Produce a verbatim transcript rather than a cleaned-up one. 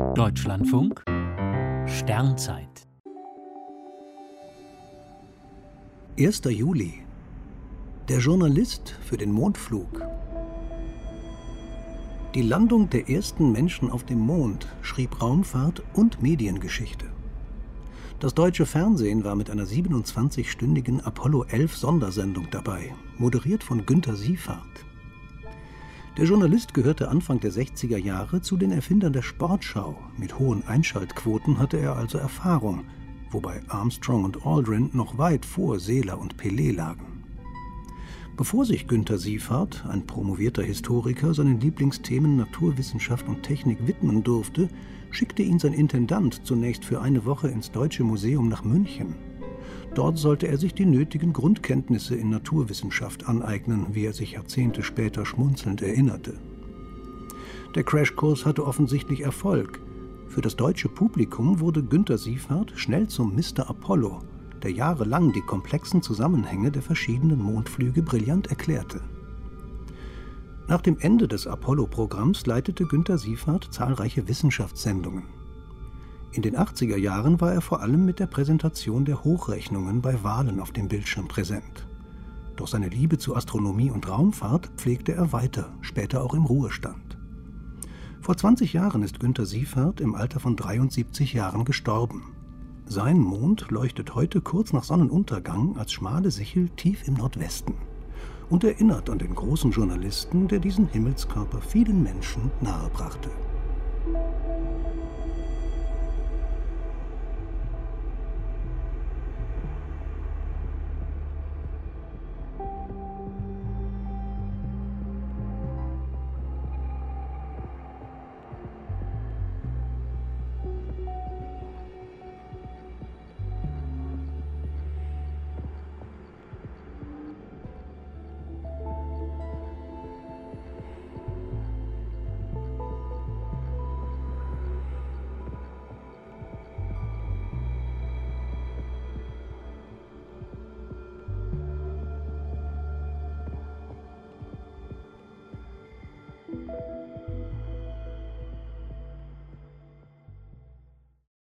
Deutschlandfunk Sternzeit erster Juli. Der Journalist für den Mondflug. Die Landung der ersten Menschen auf dem Mond schrieb Raumfahrt und Mediengeschichte. Das deutsche Fernsehen war mit einer siebenundzwanzigstündigen Apollo elf Sondersendung dabei, moderiert von Günter Siefert. Der Journalist gehörte Anfang der sechziger Jahre zu den Erfindern der Sportschau. Mit hohen Einschaltquoten hatte er also Erfahrung, wobei Armstrong und Aldrin noch weit vor Seeler und Pelé lagen. Bevor sich Günter Siefert, ein promovierter Historiker, seinen Lieblingsthemen Naturwissenschaft und Technik widmen durfte, schickte ihn sein Intendant zunächst für eine Woche ins Deutsche Museum nach München. Dort sollte er sich die nötigen Grundkenntnisse in Naturwissenschaft aneignen, wie er sich Jahrzehnte später schmunzelnd erinnerte. Der Crashkurs hatte offensichtlich Erfolg. Für das deutsche Publikum wurde Günter Siefert schnell zum Mister Apollo, der jahrelang die komplexen Zusammenhänge der verschiedenen Mondflüge brillant erklärte. Nach dem Ende des Apollo-Programms leitete Günter Siefert zahlreiche Wissenschaftssendungen. In den achtziger Jahren war er vor allem mit der Präsentation der Hochrechnungen bei Wahlen auf dem Bildschirm präsent. Doch seine Liebe zu Astronomie und Raumfahrt pflegte er weiter, später auch im Ruhestand. Vor zwanzig Jahren ist Günter Siefert im Alter von dreiundsiebzig Jahren gestorben. Sein Mond leuchtet heute kurz nach Sonnenuntergang als schmale Sichel tief im Nordwesten und erinnert an den großen Journalisten, der diesen Himmelskörper vielen Menschen nahebrachte.